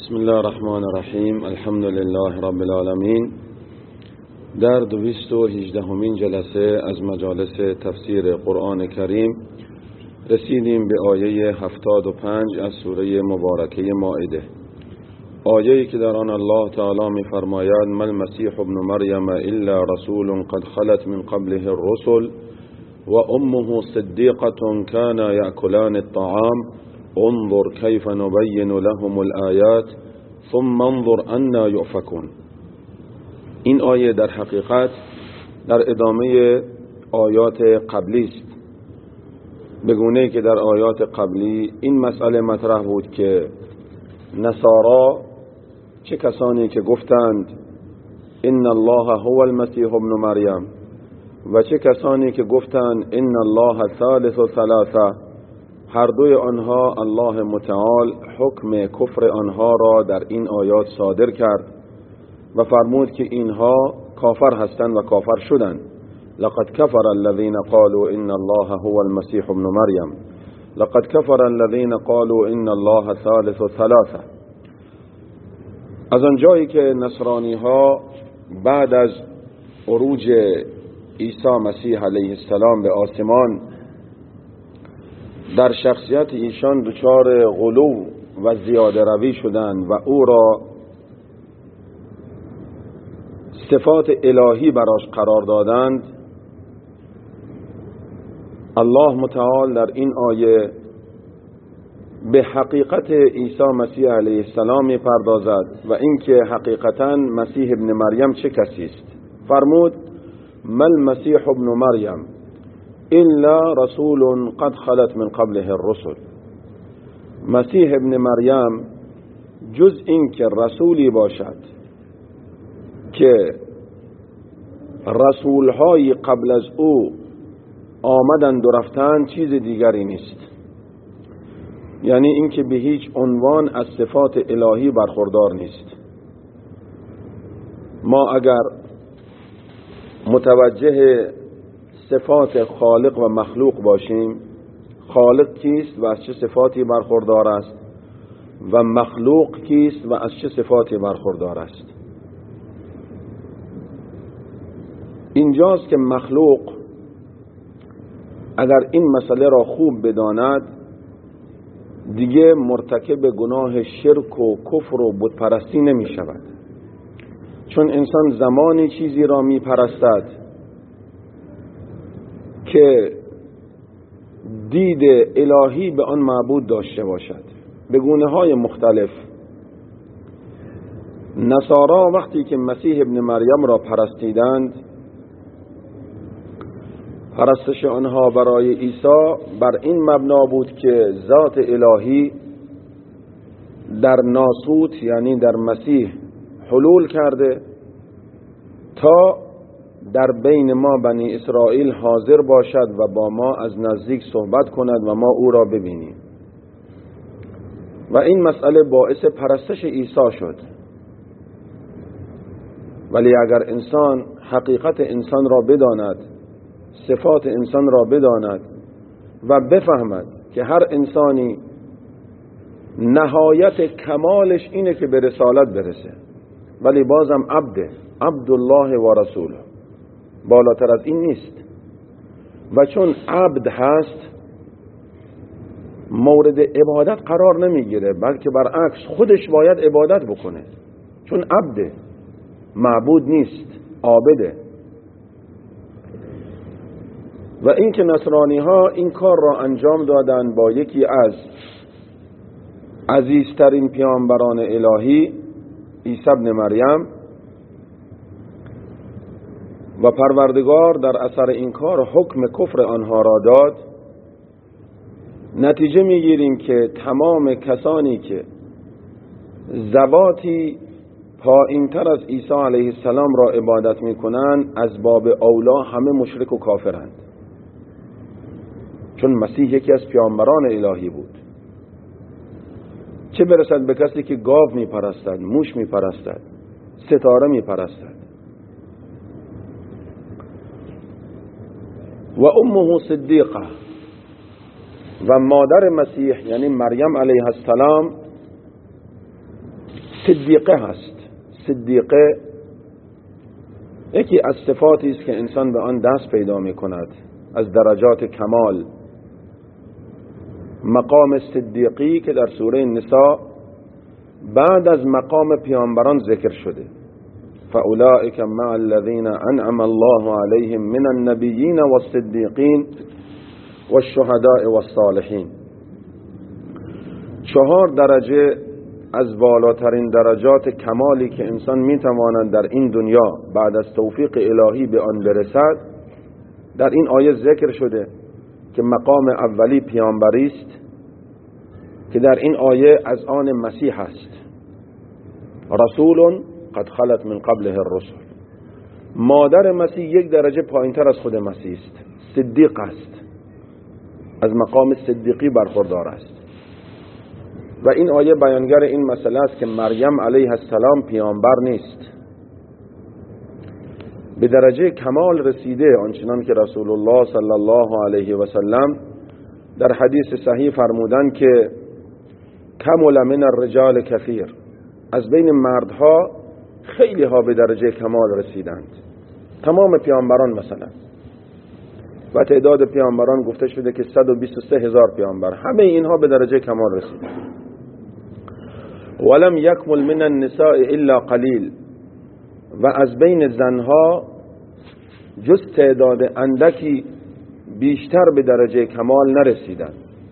بسم الله الرحمن الرحیم. الحمد لله رب العالمین. در 218مین جلسه از مجالس تفسیر قرآن کریم رسیدیم به آیه 75 از سوره مبارکه مائده، آیه‌ای که در آن الله تعالی می‌فرماید: ما المسیح ابن مریم الا رسول قد خلت من قبله الرسل و امه صدیقة كان یأکلان الطعام انظر کیف نبین لهم الآیات ثم انظر انا یؤفکون. این آیه در حقیقت در ادامه آیات قبلی است، به گونه‌ای که در آیات قبلی این مسئله مطرح بود که نصارا، چه کسانی که گفتند ان الله هو المسیح ابن مریم و چه کسانی که گفتند ان الله ثالث ثلاثه، هر دوی آنها الله متعال حکم کفر آنها را در این آیات صادر کرد و فرمود که اینها کافر هستند و کافر شدند. لقد کفر الذين قالوا ان الله هو المسیح ابن مریم لقد کفر الذين قالوا ان الله ثالث ثلاثه. از آنجایی که نصرانی ها بعد از عروج عیسی مسیح علیه السلام به آسمان در شخصیت ایشان دچار غلو و زیاده روی شدند و او را صفات الهی براش قرار دادند، الله متعال در این آیه به حقیقت عیسی مسیح علیه السلام می‌پردازد و اینکه حقیقتاً مسیح ابن مریم چه کسی است. فرمود: ما المسیح ابن مریم الا رسول قد خلت من قبله الرسل. مسیح ابن مریم جز این که رسولی باشد که رسولهای قبل از او آمدند و رفتند چیز دیگری نیست. یعنی اینکه به هیچ عنوان از صفات الهی برخوردار نیست. ما اگر متوجه صفات خالق و مخلوق باشیم، خالق کیست و از چه صفاتی برخوردار است و مخلوق کیست و از چه صفاتی برخوردار است. اینجاست که مخلوق اگر این مسئله را خوب بداند دیگه مرتکب گناه شرک و کفر و بت پرستی نمی شود، چون انسان زمانی چیزی را می پرستد که دید الهی به آن معبود داشته باشد به گونه های مختلف. نصارا وقتی که مسیح ابن مریم را پرستیدند، پرستش آنها برای عیسی بر این مبنا بود که ذات الهی در ناسوت یعنی در مسیح حلول کرده تا در بین ما بنی اسرائیل حاضر باشد و با ما از نزدیک صحبت کند و ما او را ببینیم. و این مسئله باعث پرستش عیسی شد. ولی اگر انسان حقیقت انسان را بداند، صفات انسان را بداند و بفهمد که هر انسانی نهایت کمالش اینه که به رسالت برسه، ولی بازم عبدالله و رسوله، بالاتر از این نیست. و چون عبد هست مورد عبادت قرار نمیگیره، بلکه برعکس خودش باید عبادت بکنه، چون عبده، معبود نیست، عابده. و این که نصرانی ها این کار را انجام دادن با یکی از عزیزترین پیامبران الهی عیسی ابن مریم، و پروردگار در اثر این کار حکم کفر آنها را داد، نتیجه میگیریم که تمام کسانی که ذواتی پایین‌تر از عیسی علیه السلام را عبادت میکنند از باب اولا همه مشرک و کافرند، چون مسیح یکی از پیامبران الهی بود. چه برسد به کسی که گاو میپرستد، موش میپرستد، ستاره میپرستد. و امه صدیقه، و مادر مسیح یعنی مریم علیه السلام صدیقه هست. صدیقه یکی از صفاتی است که انسان به آن دست پیدا می کند از درجات کمال. مقام صدیقی که در سوره نساء بعد از مقام پیامبران ذکر شده، فاولئک مع الذین انعم الله علیهم من النبیین والصدیقین والشهداء والصالحین. 4 درجه از بالاترین درجات کمالی که انسان میتواند در این دنیا بعد از توفیق الهی به آن برسد در این آیه ذکر شده که مقام اولی پیامبری است که در این آیه از آن مسیح است. رسول قد خلت من قبله الرسل. مادر مسیح 1 درجه پایینتر از خود مسیح است، صدیق است، از مقام صدیقی برخوردار است. و این آیه بیانگر این مسئله است که مریم علیه السلام پیامبر نیست، به درجه کمال رسیده، آنچنان که رسول الله صلی الله علیه و سلم در حدیث صحیح فرمودند که کمل من الرجال کثیر، از بین مردها خیلی ها به درجه کمال رسیدند، تمام پیامبران مثلا، و تعداد پیامبران گفته شده که 123,000 پیامبر، همه اینها به درجه کمال رسیدند. ولم یکمل من النساء الا قلیل، و از بین زنها جز تعداد اندکی بیشتر به درجه کمال نرسیدند،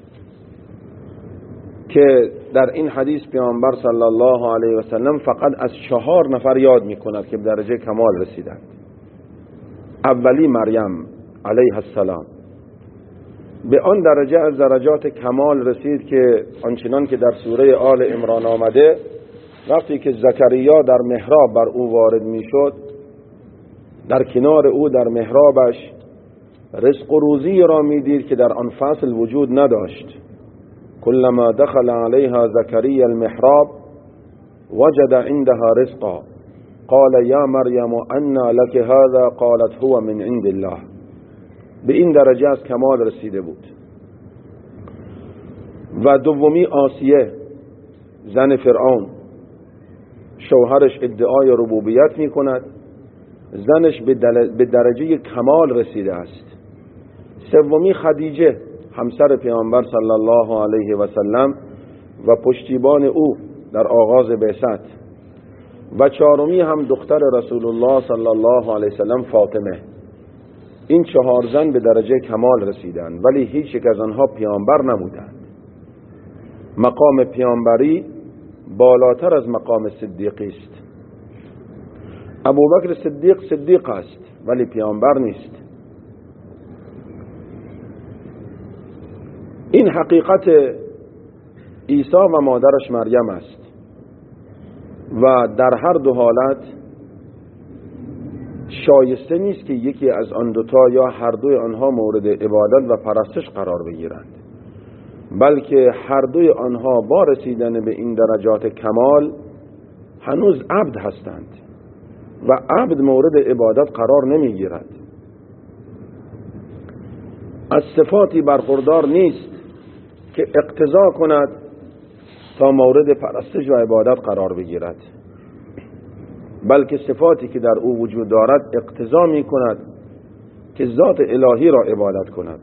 که در این حدیث پیامبر صلی الله علیه و سلم فقط از 4 نفر یاد می‌کند که به درجه کمال رسیدند. اولی مریم علیه السلام به آن درجه از درجات کمال رسید که آنچنان که در سوره آل عمران آمده، وقتی که زکریا در محراب بر او وارد میشد، در کنار او در محرابش رزق و روزی را میدید که در آن فصل وجود نداشت. كلما دخل عليها زكريا المحراب وجد عندها رزقا قال يا مريم أنى لك هذا قالت هو من عند الله. به این درجه از کمال رسیده بود. و دومی آسیه زن فرعون، شوهرش ادعای ربوبیت می کند، زنش به درجه کمال رسیده است. سومی خدیجه همسر پیامبر صلی الله علیه و سلم و پشتیبان او در آغاز بعثت. و 4می هم دختر رسول الله صلی الله علیه و سلم فاطمه. این 4 زن به درجه کمال رسیدند، ولی هیچ یک از آنها پیامبر نبودند. مقام پیامبری بالاتر از مقام صدیقی است. ابوبکر صدیق است ولی پیامبر نیست. این حقیقت عیسی و مادرش مریم است و در هر دو حالت شایسته نیست که یکی از آن دوتا یا هر دوی آنها مورد عبادت و پرستش قرار بگیرند، بلکه هر دوی آنها با رسیدن به این درجات کمال هنوز عبد هستند و عبد مورد عبادت قرار نمیگیرد. از صفاتی برخوردار نیست که اقتضا کند تا مورد پرستش و عبادت قرار بگیرد، بلکه صفاتی که در او وجود دارد اقتضا می کند که ذات الهی را عبادت کند.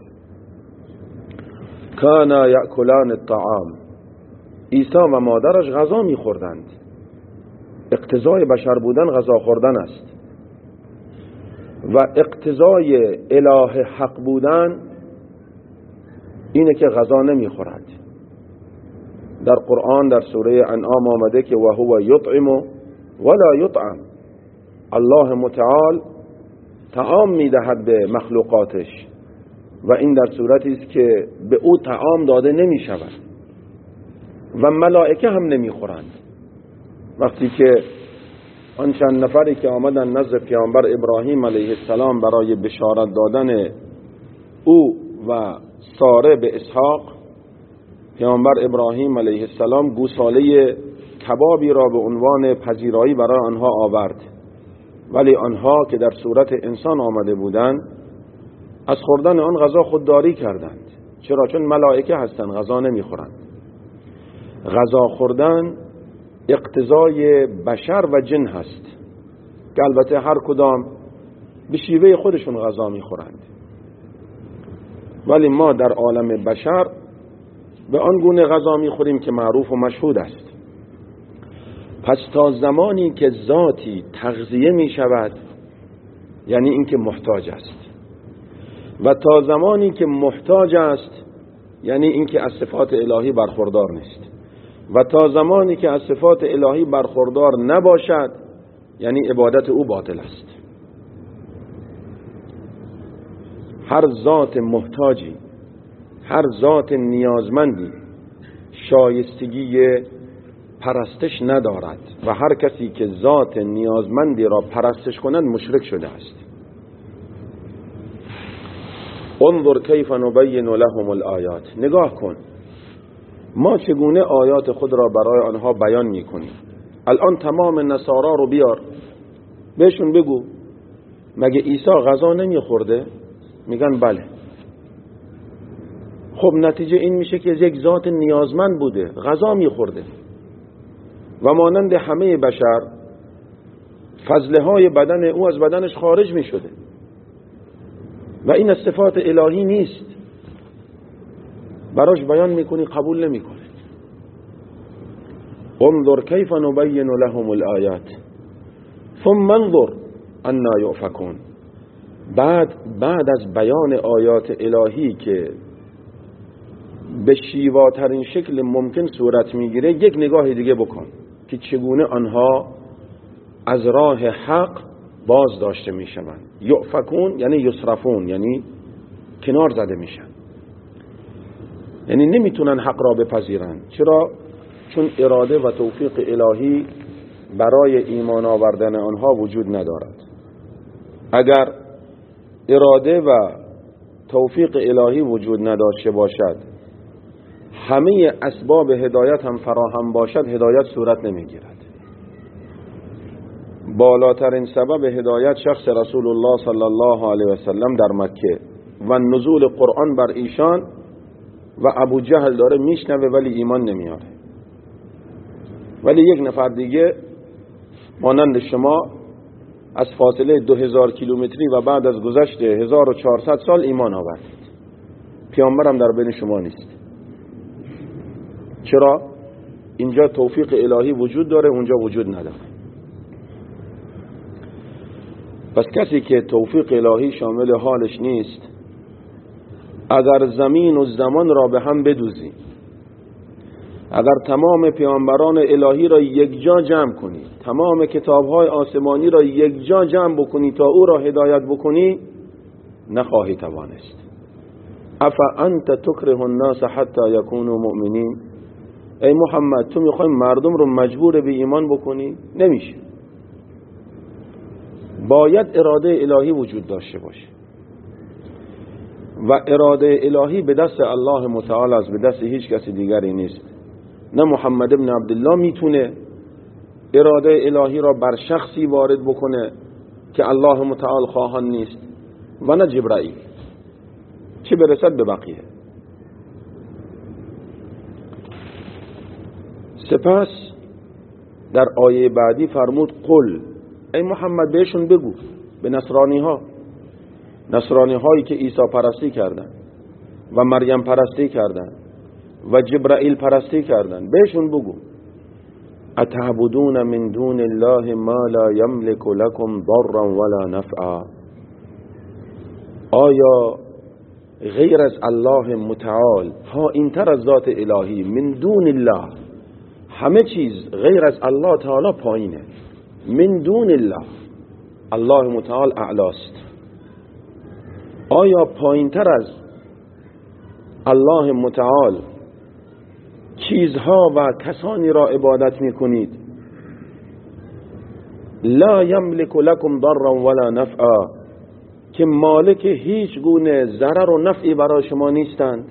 کانا یأکلان الطعام، عیسی و مادرش غذا می خوردند. اقتضای بشر بودن غذا خوردن است و اقتضای اله حق بودن اینه که غذا نمی خورد. در قرآن در سوره انعام آمده که و هو یطعم ولا یطعم، الله متعال طعام میدهد به مخلوقاتش و این در صورتی است که به او طعام داده نمی شود و ملائکه هم نمی خورند. وقتی که آن چند نفری که آمدن نزد پیامبر ابراهیم علیه السلام برای بشارت دادن او و ساره به اسحاق، پیامبر ابراهیم علیه السلام گوساله کبابی را به عنوان پذیرایی برای آنها آورد، ولی آنها که در صورت انسان آمده بودند از خوردن آن غذا خودداری کردند. چرا؟ چون ملائکه هستند، غذا نمیخورند. غذا خوردن اقتضای بشر و جن هست که البته هر کدام به شیوه خودشون غذا میخورند، ولی ما در عالم بشر به آن گونه غذا میخوریم که معروف و مشهود است. پس تا زمانی که ذاتی تغذیه میشود یعنی اینکه محتاج است، و تا زمانی که محتاج است یعنی اینکه از صفات الهی برخوردار نیست، و تا زمانی که از صفات الهی برخوردار نباشد یعنی عبادت او باطل است. هر ذات محتاجی، هر ذات نیازمندی شایستگی پرستش ندارد و هر کسی که ذات نیازمندی را پرستش کند مشرک شده است. انظر کیف نبین لهم الآیات، نگاه کن ما چگونه آیات خود را برای آنها بیان میکنیم. الان تمام نصارا رو بیار بهشون بگو مگه عیسی غذا نمیخورده؟ میگن بله. خب نتیجه این میشه که یک ذات نیازمند بوده، غذا میخورده و مانند همه بشر فضله های بدن او از بدنش خارج میشده و این از صفات الهی نیست. براش بیان میکنی قبول نمیکنه. انظر کیف نبین لهم الآیات ثم انظر انا یؤفکون. بعد از بیان آیات الهی که به شیواترین شکل ممکن صورت میگیره یک نگاه دیگه بکن که چگونه آنها از راه حق باز داشته میشوند. یؤفکون یعنی یصرفون، یعنی کنار زده میشن، یعنی نمیتونن حق را بپذیرن. چرا؟ چون اراده و توفیق الهی برای ایمان آوردن آنها وجود ندارد. اگر اراده و توفیق الهی وجود نداشته باشد، همه اسباب هدایت هم فراهم باشد، هدایت صورت نمیگیرد. بالاترین سبب هدایت شخص رسول الله صلی الله علیه و سلم در مکه و نزول قرآن بر ایشان، و ابو جهل داره میشنوه ولی ایمان نمیاره. ولی یک نفر دیگه مانند شما از فاصله 2000 کیلومتری و بعد از گذشت 1400 سال ایمان آوردید. پیامبرم در بین شما نیست. چرا؟ اینجا توفیق الهی وجود داره، اونجا وجود نداره. پس کسی که توفیق الهی شامل حالش نیست، اگر زمین و زمان را به هم بدوزی، اگر تمام پیامبران الهی را یک جا جمع کنی، تمام کتابهای آسمانی را یک جا جمع بکنی تا او را هدایت بکنی، نخواهی توانست. افانت تکره الناس حتی یکونوا مؤمنین. ای محمد تو میخوای مردم رو مجبور به ایمان بکنی؟ نمیشه. باید اراده الهی وجود داشته باشه و اراده الهی به دست الله متعال است، به دست هیچ کسی دیگری نیست. نه محمد ابن عبدالله میتونه اراده الهی را بر شخصی وارد بکنه که الله متعال خواهان نیست، و نه جبرائیل، چه برسد به بقیه. سپس در آیه بعدی فرمود قل، ای محمد بهشون بگو، به نصرانی هایی که عیسی پرستی کردن و مریم پرستی کردن و جبرائیل پرستی کردن، بهشون بگو اتعبدون من دون الله ما لا یملک لکم ضرا ولا نفعا. آیا غیر از الله متعال، ها اینتر از ذات الهی، من دون الله، همه چیز غیر از الله تعالی پایینه، من دون الله، الله متعال اعلاست. آیا پایینتر از الله متعال چیزها و کسانی را عبادت میکنید لا یملک لکم ضرا ولا نفعا، که مالک هیچ گونه ضرر و نفعی برای شما نیستند؟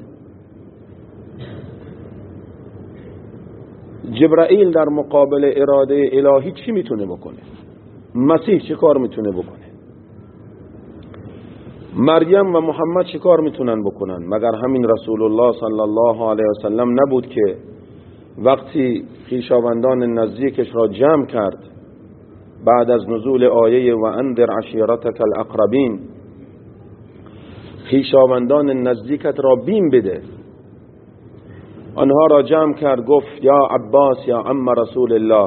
جبرائیل در مقابل اراده الهی چی میتونه بکنه؟ مسیح چه کار میتونه بکنه؟ مریم و محمد چه کار میتونن بکنن؟ مگر همین رسول الله صلی الله علیه و سلم نبود که وقتی خویشاوندان نزدیکش را جمع کرد بعد از نزول آیه و انذر عشیرتک الاقربین، خویشاوندان نزدیکت را بیم بده، آنها را جمع کرد، گفت یا عباس یا عم رسول الله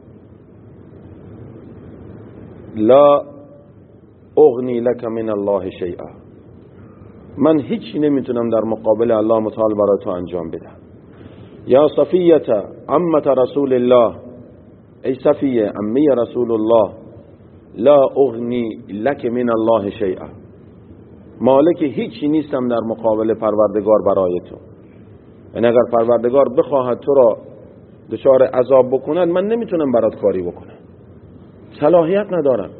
لا اغنی لک من الله شیئا، من هیچی نمیتونم در مقابل الله متعال برای تو انجام بدم. یا صفیه عمت رسول الله، ای صفیه عمی رسول الله لا اغنی لک من الله شیئا، مالک هیچی نیستم در مقابل پروردگار برای تو. یعنی اگر پروردگار بخواهد تو را دچار عذاب بکند من نمیتونم برات کاری بکنم، صلاحیت ندارم.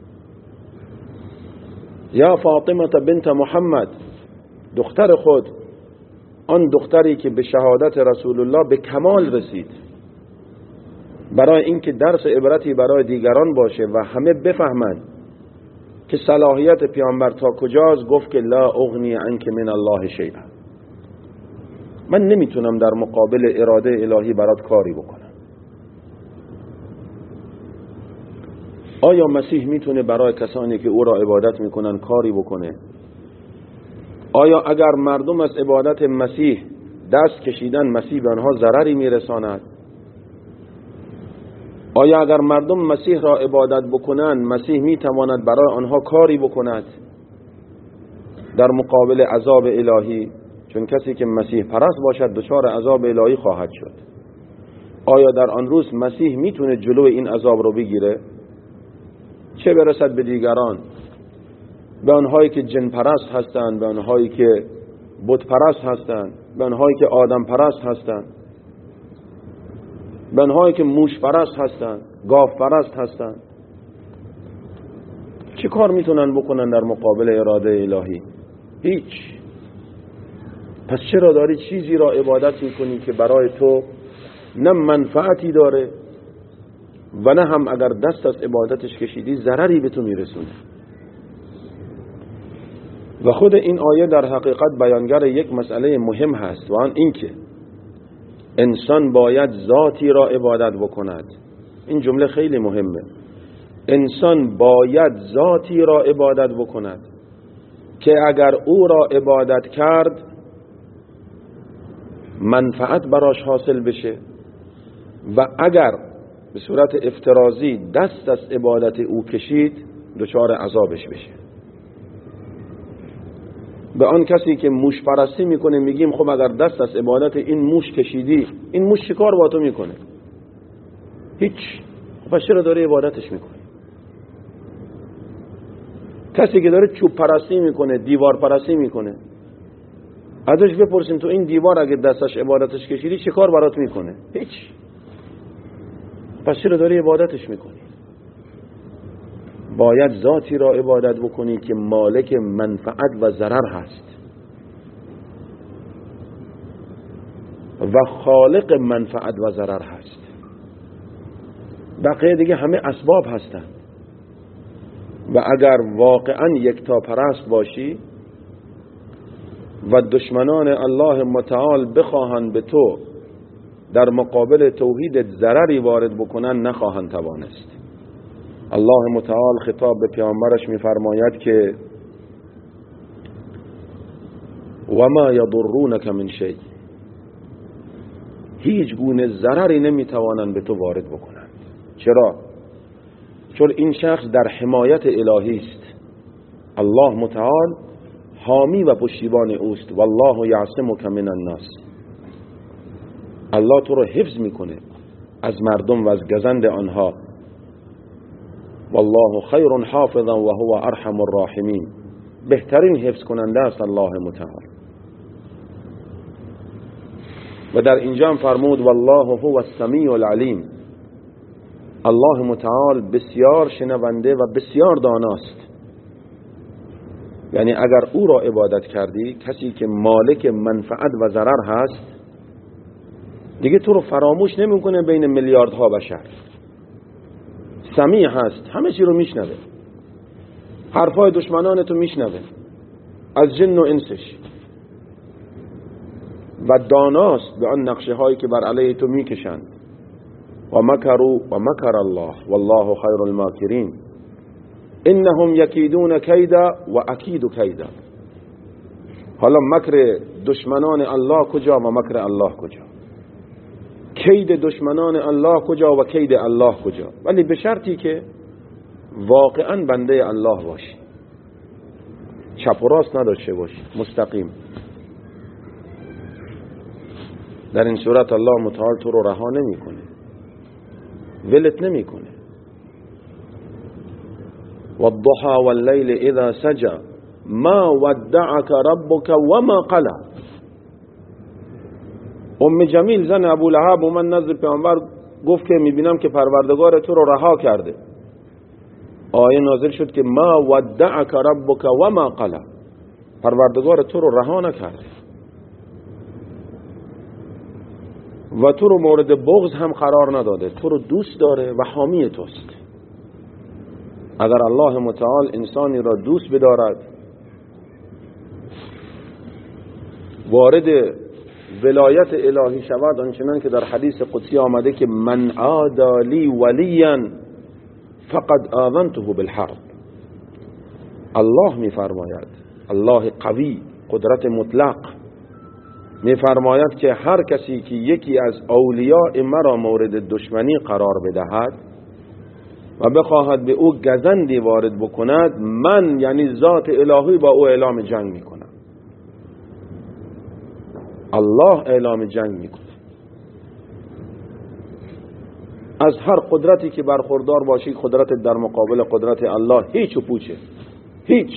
یا فاطمه بنت محمد، دختر خود، آن دختری که به شهادت رسول الله به کمال رسید، برای اینکه درس عبرتی برای دیگران باشه و همه بفهمند که صلاحیت پیامبر تا کجاست، گفت که لا اغنی عنک من الله شیئا، من نمیتونم در مقابل اراده الهی برات کاری بکنم. آیا مسیح میتونه برای کسانی که او را عبادت میکنن کاری بکنه؟ آیا اگر مردم از عبادت مسیح دست کشیدن مسیح به آنها ضرری میرساند؟ آیا اگر مردم مسیح را عبادت بکنند مسیح میتواند برای آنها کاری بکند در مقابل عذاب الهی؟ چون کسی که مسیح پرست باشد دچار عذاب الهی خواهد شد. آیا در آن روز مسیح میتونه جلو این عذاب رو بگیره؟ چه برسد به دیگران، به آنهایی که جن پرست هستند، به آنهایی که بت پرست هستند، به آنهایی که آدم پرست هستند، به آنهایی که موش پرست هستند، گاو پرست هستند. چه کار میتونن بکنن در مقابل اراده الهی؟ هیچ. پس چرا داری چیزی را عبادت میکنی که برای تو نه منفعتی داره و نه هم اگر دست از عبادتش کشیدی ضرری به تو میرسونه؟ و خود این آیه در حقیقت بیانگر یک مسئله مهم هست و آن این که انسان باید ذاتی را عبادت بکند. این جمله خیلی مهمه. انسان باید ذاتی را عبادت بکند که اگر او را عبادت کرد منفعت براش حاصل بشه و اگر به صورت افتراضی دست از عبادت او کشید دچار عذابش بشه. به آن کسی که موش پرستی میکنه میگیم خب اگر دست از عبادت این موش کشیدی این موش چیکار با تو میکنه؟ هیچ. پس چرا داره عبادتش میکنه؟ کسی که داره چوب پرستی میکنه، دیوار پرستی میکنه، ازش بپرسیم تو این دیوار اگه دستش عبادتش کشیدی چه کار برات میکنه؟ هیچ. پس چرا داری عبادتش میکنی؟ باید ذاتی را عبادت بکنی که مالک منفعت و ضرر هست و خالق منفعت و ضرر هست. بقیه دیگه همه اسباب هستند و اگر واقعا یکتا پرست باشی و دشمنان الله متعال بخواهند به تو در مقابل توحید ضرری وارد بکنن نخواهند توانست. الله متعال خطاب به پیامبرش میفرماید که و ما یضرونک من شیء، هیچ گونه ضرری نمیتوانند به تو وارد بکنند. چرا؟ چون این شخص در حمایت الهی است. الله متعال حامی و پشتیبان اوست. والله یعصمک من الناس، الله تو رو حفظ میکنه از مردم و از گزند آنها. والله خیر حافظا و هو ارحم الراحمین، بهترین حفظ کننده است الله متعال. و در اینجا فرمود والله هو السمیع العلیم، الله متعال بسیار شنونده و بسیار داناست. یعنی اگر او را عبادت کردی، کسی که مالک منفعت و ضرر هست، دیگه تو رو فراموش نمیکنه بین میلیاردها بشر. سمیع هست، همه چی رو میشنوه، حرفای دشمنان تو میشنوه، از جن و انسش. و داناست به آن نقشه هایی که بر علیه تو میکشند. و مکروا و مکر الله والله خیر الماکرین. انهم یکیدون کیدا و اکید کیدا. حالا مکر دشمنان الله کجا و مکر الله کجا؟ کید دشمنان الله کجا و کید الله کجا؟ ولی به شرطی که واقعا بنده الله باشی، چپ و راست نداشته باشی، مستقیم. در این صورت الله متعال تو رو رها نمیکنه، ولت نمیکنه. والضحى واللیل اذا سجى ما ودعك ربك وما قلى. ام جمیل زن ابو لهب اومد نزد پیامبر گفت که میبینم که پروردگار تو رو رها کرده. آیه نازل شد که ما ودعك ربك وما قلى، پروردگار تو رو رها نکرده و تو رو مورد بغض هم قرار نداده، تو رو دوست داره و حامی توست. اگر الله متعال انسانی را دوست بدارد، وارد ولایت الهی شود، آنچنان که در حدیث قدسی آمده که من عادی لی ولیا فقد آذنته بالحرب. الله میفرماید، الله قوی قدرت مطلق میفرماید که هر کسی که یکی از اولیاء مرا مورد دشمنی قرار بدهد و بخواهد به او گزندی وارد بکند، من یعنی ذات الهی با او اعلام جنگ میکنم. الله اعلام جنگ میکنه. از هر قدرتی که برخوردار باشی، قدرت در مقابل قدرت الله هیچ و پوچه، هیچ.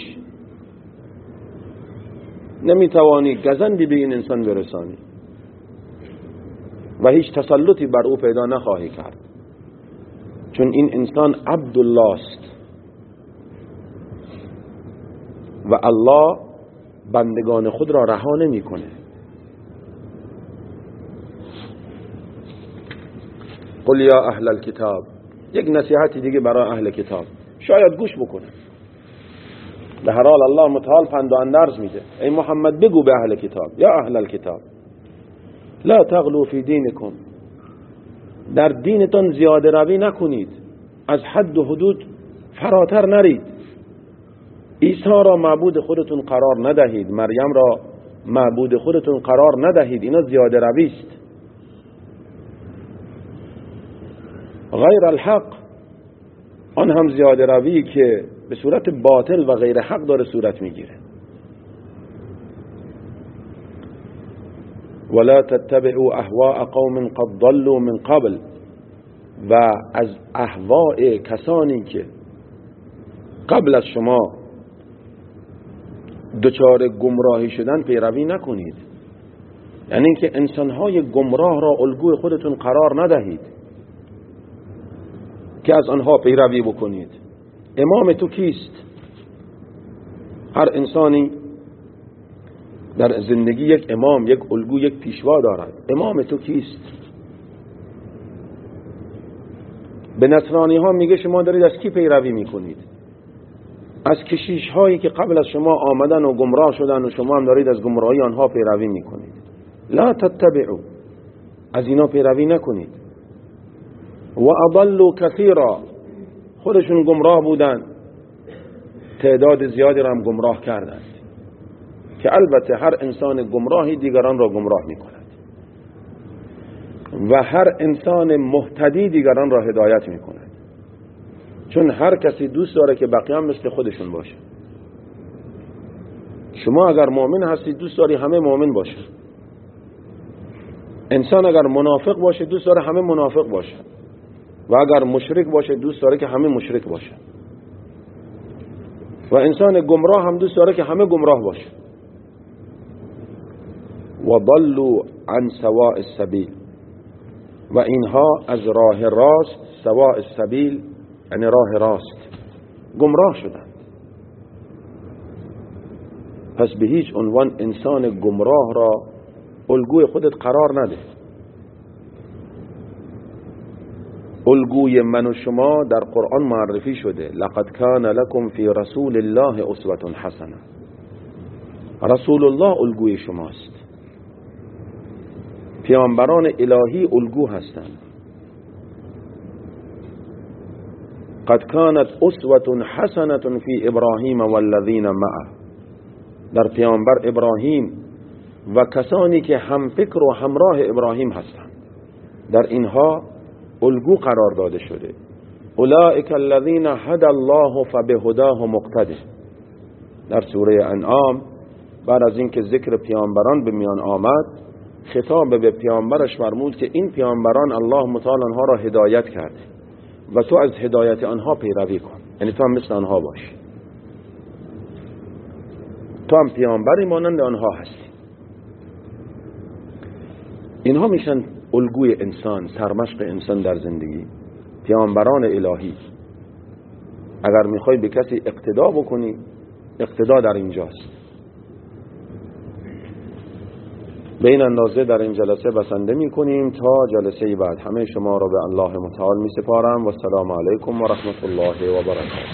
نمیتوانی گزندی به این انسان برسانی و هیچ تسلطی بر او پیدا نخواهی کرد، چون این انسان عبدالله است و الله بندگان خود را رها نمیکنه. قل یا اهل الكتاب، یک نصیحتی دیگه برای اهل کتاب، شاید گوش بکنه. به هر حال الله متعال پند و اندرز میده. ای محمد بگو به اهل کتاب، یا اهل الكتاب لا تغلو فی دینکم، در دینتان زیاده روی نکنید، از حد و حدود فراتر نرید. عیسی را معبود خودتون قرار ندهید، مریم را معبود خودتون قرار ندهید، اینا زیاده روی است. غیر الحق، آن هم زیاده روی که به صورت باطل و غیر حق داره صورت میگیره. ولا تتبعوا اهواء قوم قد ضلوا من قبل، و از اهواء کسانی که قبل از شما دچار گمراهی شدن پیروی نکنید. یعنی اینکه انسانهای گمراه را الگوی خودتون قرار ندهید که از آنها پیروی بکنید. امام تو کیست؟ هر انسانی در زندگی یک امام، یک الگو، یک پیشوا دارد. امام تو کیست؟ به نصرانی ها میگه شما دارید از کی پیروی میکنید؟ از کشیش هایی که قبل از شما آمدن و گمراه شدن و شما هم دارید از گمراهی آنها پیروی میکنید. لا تتبعوا، از اینا پیروی نکنید. و اضلوا کثیرا، خودشون گمراه بودن، تعداد زیادی را هم گمراه کردند، که البته هر انسان گمراهی دیگران را گمراه میکند و هر انسان مهتدی دیگران را هدایت میکند، چون هر کسی دوست داره که بقیه هم مثل خودشون باشه. شما اگر مؤمن هستی دوست داری همه مؤمن باشه. انسان اگر منافق باشه دوست داره همه منافق باشه، و اگر مشرک باشه دوست داره که همه مشرک باشه، و انسان گمراه هم دوست داره که همه گمراه باشه. و ضلوا عن سواء السبیل، و اینها از راه راست، سواء السبیل یعنی راه راست، گمراه شدند. پس به هیچ عنوان انسان گمراه را الگوی خودت قرار نده. الگوی من و شما در قرآن معرفی شده. لقد کان لکم فی رسول الله اسوة حسنه. رسول الله الگوی شماست. پیامبران الهی الگو هستند. قد كانت اسوة حسنة في ابراهیم والذین معه، در پیامبر ابراهیم و کسانی که هم فکر و همراه ابراهیم هستند، در اینها الگو قرار داده شده. اولئک الذین هدی الله فبهداه مقتده. در سوره انعام بعد از اینکه ذکر پیامبران به میان آمد، خطاب به پیامبرش فرمود که این پیامبران الله متعال آنها را هدایت کرده و تو از هدایت آنها پیروی کن، یعنی تو هم مثل آنها باش، تو هم پیامبری مانند آنها هستی. اینها میشن الگوی انسان، سرمشق انسان در زندگی، پیامبران الهی. اگر میخوای به کسی اقتدا بکنی، اقتدا در اینجاست. به این اندازه در این جلسه بسنده میکنیم تا جلسه بعد. همه شما را به الله متعال میسپارم و السلام علیکم و رحمت الله و برکاته.